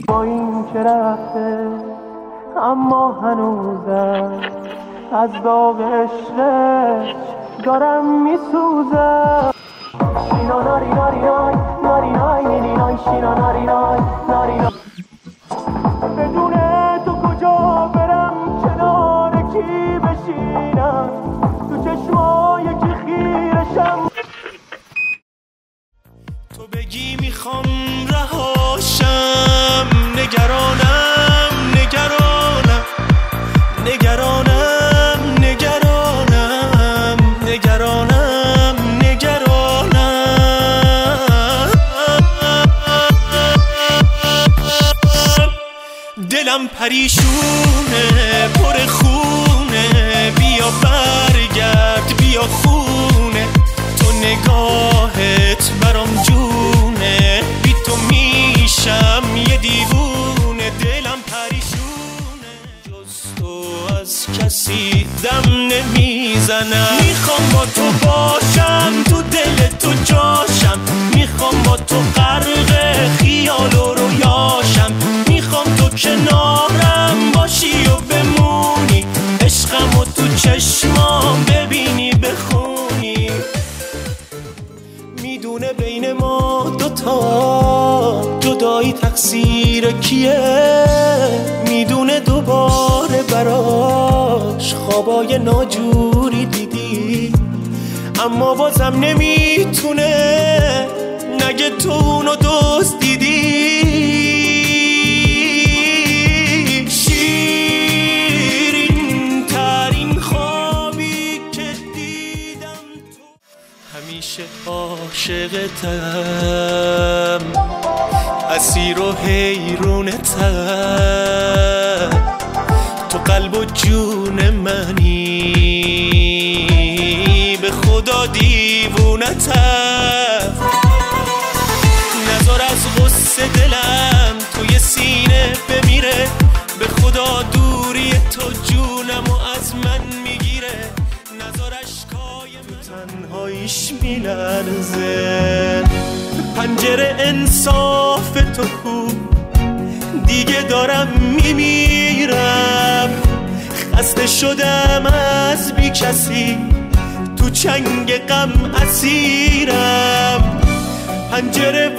با این که رفته اما هنوزم از داغ عشقش دارم میسوزم. شینا ناری ناری نای ناری نای نینی نای شینا ناری نای ناری نای. بدون تو کجا برم کنار کی بشینم تو چشمای کی خیرشم. تو بگی میخوام رهاشم نگرانم نگرانم نگرانم نگرانم نگرانم نگرانم. دلم پریشونه پر خونه بیا برگرد بیا خونه. تو نگاهت برام جونه بی تو میشم یه دیوونه. دلم پریشونه جز تو از کسی دم نمیزنم. میخوام با تو باشم تو دل تو جاشم. میخوام با تو غرق خیال و رویاشم. میخوام تو کنارم باشی و بمونی. عشقم و تو چشمام ببینی بخونی. میدونه بین ما دوتا جدایی تقصیر کیه. میدونه دوباره براش خوابای ناجوری دیدی. اما بازم نمیتونه نگه تو اونو دوست دیدی. شیرین ترین خوابی که دیدم تو. همیشه عاشقتم اسیر و حیرونتم. تو قلب و جون منی به خدا دیوونتم. نذار از غصه دلم توی سینه بمیره. به خدا دوری تو جونم و از من میگیره. نذار اشکای من تنهاییش میلرزه. پنجره انصاف تو کو دیگه دارم میمیرم. خسته شدم از بی کسی تو چنگ غم اسیرم. پنجره